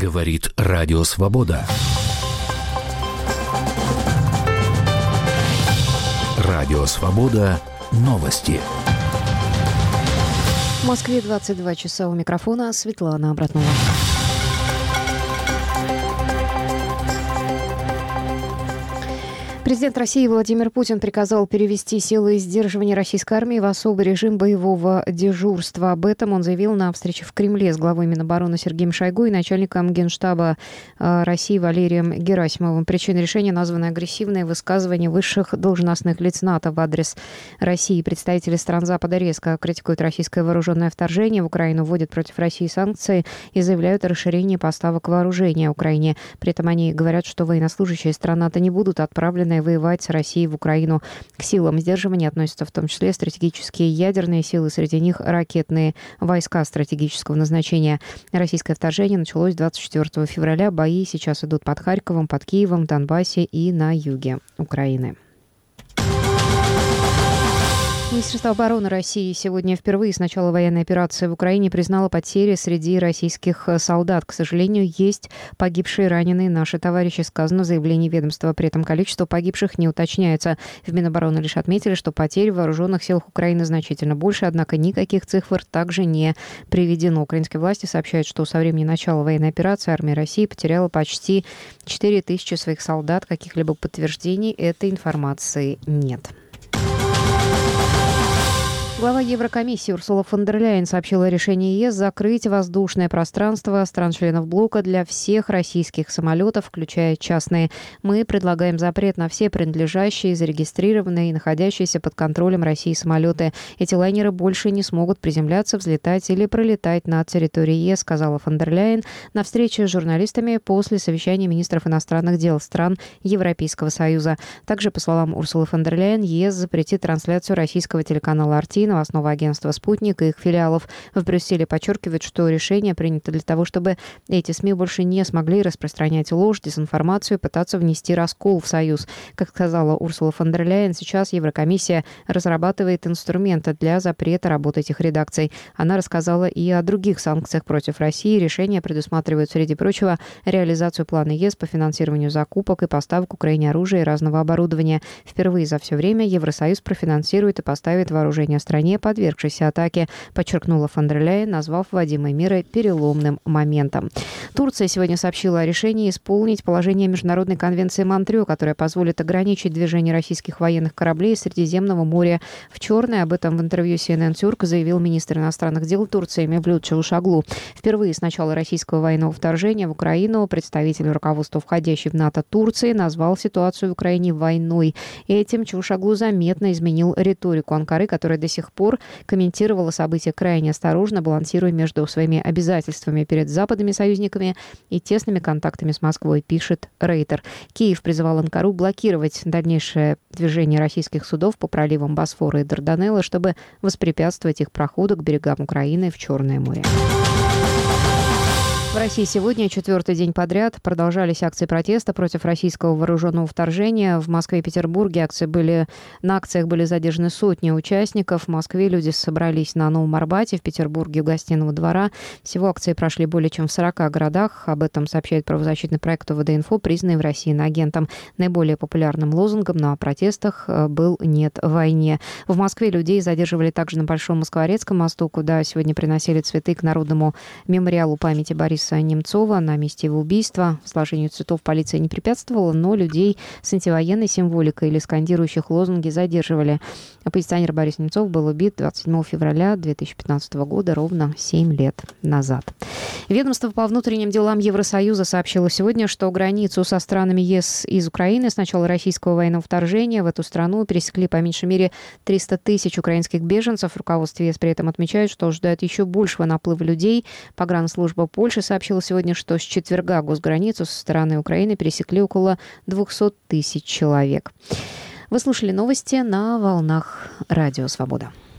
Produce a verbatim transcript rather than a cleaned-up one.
Говорит Радио Свобода. Радио Свобода. Новости. В Москве двадцать два часа, у микрофона Светлана Абратнова. Президент России Владимир Путин приказал перевести силы сдерживания российской армии в особый режим боевого дежурства. Об этом он заявил на встрече в Кремле с главой Минобороны Сергеем Шойгу и начальником Генштаба России Валерием Герасимовым. Причиной решения названы агрессивные высказывания высших должностных лиц НАТО в адрес России. Представители стран Запада резко критикуют российское вооруженное вторжение в Украину, вводят против России санкции и заявляют о расширении поставок вооружения Украине. При этом они говорят, что военнослужащие стран НАТО не будут отправлены воевать с Россией в Украину. К силам сдерживания относятся в том числе стратегические ядерные силы, среди них ракетные войска стратегического назначения. Российское вторжение началось двадцать четвёртого февраля. Бои сейчас идут под Харьковом, под Киевом, Донбассе и на юге Украины. Министерство обороны России сегодня впервые с начала военной операции в Украине признало потери среди российских солдат. К сожалению, есть погибшие и раненые наши товарищи, сказано в заявлении ведомства. При этом количество погибших не уточняется. В Минобороны лишь отметили, что потери в вооруженных силах Украины значительно больше, однако никаких цифр также не приведено. Украинские власти сообщают, что со времени начала военной операции армия России потеряла почти четыре тысячи своих солдат. Каких-либо подтверждений этой информации нет. Глава Еврокомиссии Урсула фон дер Ляйен сообщила о решении ЕС закрыть воздушное пространство стран-членов блока для всех российских самолетов, включая частные. Мы предлагаем запрет на все принадлежащие, зарегистрированные и находящиеся под контролем России самолеты. Эти лайнеры больше не смогут приземляться, взлетать или пролетать над территорией ЕС, сказала фон дер Ляйен на встрече с журналистами после совещания министров иностранных дел стран Европейского Союза. Также, по словам Урсулы фон дер Ляйен, ЕС запретит трансляцию российского телеканала эр ти, новостного агентства «Спутник» и их филиалов. В Брюсселе подчеркивают, что решение принято для того, чтобы эти СМИ больше не смогли распространять ложь, дезинформацию и пытаться внести раскол в Союз. Как сказала Урсула фон дер Ляйен, сейчас Еврокомиссия разрабатывает инструменты для запрета работы этих редакций. Она рассказала и о других санкциях против России. Решения предусматривают, среди прочего, реализацию плана ЕС по финансированию закупок и поставок Украине оружия и разного оборудования. Впервые за все время Евросоюз профинансирует и поставит вооружение стране, подвергшейся атаке, подчеркнула фон дер Ляйен, назвав вводимые меры переломным моментом. Турция сегодня сообщила о решении исполнить положение Международной конвенции Монтрео, которая позволит ограничить движение российских военных кораблей из Средиземного моря в Черное. Об этом в интервью си эн эн Тюрк заявил министр иностранных дел Турции Мевлют Чавушоглу. Впервые с начала российского военного вторжения в Украину представитель руководства, входящей в НАТО Турции, назвал ситуацию в Украине войной. Этим Чавушоглу заметно изменил риторику Анкары, которая до сих пор комментировала события крайне осторожно, балансируя между своими обязательствами перед западными союзниками и тесными контактами с Москвой, пишет Рейтер. Киев призывал Анкару блокировать дальнейшее движение российских судов по проливам Босфора и Дарданелла, чтобы воспрепятствовать их проходу к берегам Украины в Черное море. В России сегодня, четвертый день подряд, продолжались акции протеста против российского вооруженного вторжения. В Москве и Петербурге акции были, на акциях были задержаны сотни участников. В Москве люди собрались на Новом Арбате, в Петербурге у Гостиного двора. Всего акции прошли более чем в сорока городах. Об этом сообщает правозащитный проект о вэ дэ инфо, признанный в России иноагентом. Наиболее популярным лозунгом на протестах был «Нет войне». В Москве людей задерживали также на Большом Москворецком мосту, куда сегодня приносили цветы к Народному мемориалу памяти Бориса Немцова на месте его убийства. Сложению цветов полиция не препятствовала, но людей с антивоенной символикой или скандирующих лозунги задерживали. Оппозиционер Борис Немцов был убит двадцать седьмого февраля две тысячи пятнадцатого года, ровно семь лет назад. Ведомство по внутренним делам Евросоюза сообщило сегодня, что границу со странами ЕС из Украины с начала российского военного вторжения в эту страну пересекли по меньшей мере триста тысяч украинских беженцев. В руководстве ЕС при этом отмечают, что ожидают еще большего наплыва людей. Погранслужба Польши сообщила сегодня, что с четверга госграницу со стороны Украины пересекли около двухсот тысяч человек. Вы слушали новости на волнах Радио Свобода.